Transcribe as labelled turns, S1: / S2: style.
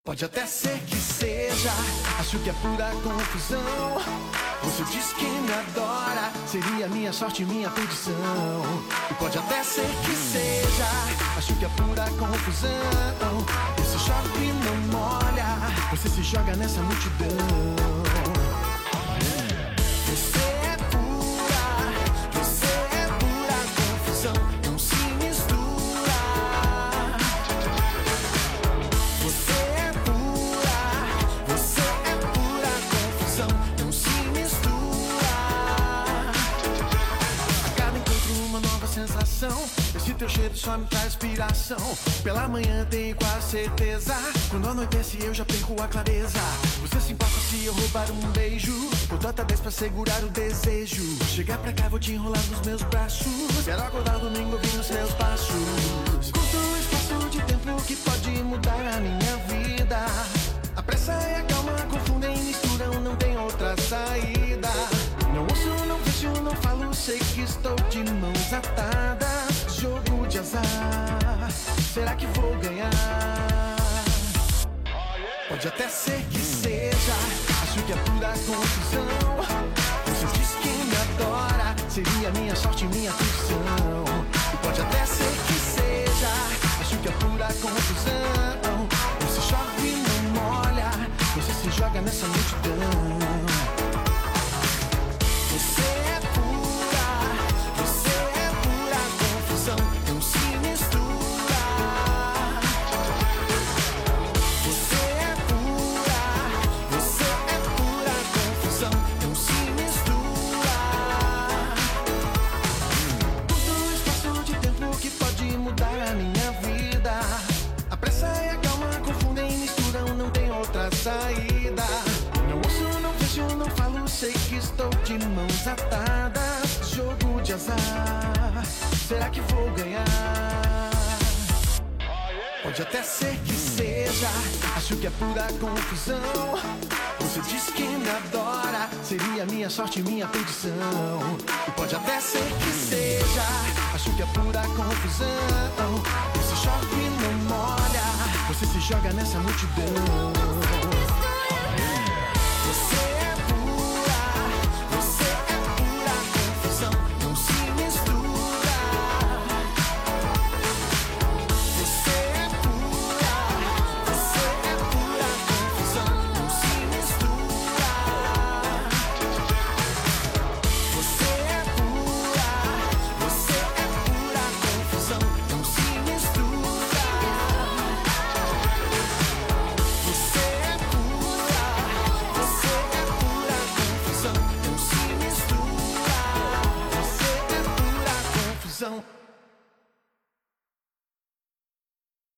S1: Pode até ser que seja, acho que é pura confusão. Você diz que me adora, seria minha sorte, minha perdição. E pode até ser que seja, acho que é pura confusão. Esse chove não molha, você se joga nessa multidão. Você é pura confusão, não se mistura. Você é pura confusão, não se mistura. A cada encontro uma nova sensação, esse teu cheiro só me traz inspiração. Pela manhã tenho quase certeza, quando anoitece eu já perco a clareza. Você se importa se eu roubar um beijo, ou nota 10 pra segurar o desejo. Chegar pra cá, vou te enrolar nos meus braços, quero acordar domingo ouvindo os seus passos. Curto o espaço de tempo que pode mudar a minha vida. A pressa e a calma confundem e misturam, não tem outra saída. Não ouço, não vejo, não falo, sei que estou de mãos atadas. Jogo de azar, será que vou ganhar? Pode até ser que seja, acho que é pura confusão. Você diz que me adora, seria minha sorte, minha perdição. E pode até ser que seja, acho que é pura confusão. Você chove e não molha, você se joga nessa multidão. Você é pura confusão, não se mistura. Você é pura confusão, não se mistura. Todo espaço de tempo que pode mudar a minha vida. A pressa e a calma confundem e misturam, não tem outra saída. Não ouço, não vejo, não falo, sei que estou de mãos atadas. Jogo de azar, será que vou ganhar? Pode até ser que seja, acho que é pura confusão. Você diz que me adora, seria minha sorte, minha perdição. E pode até ser que seja, acho que é pura confusão. Você chove e não molha, você se joga nessa multidão.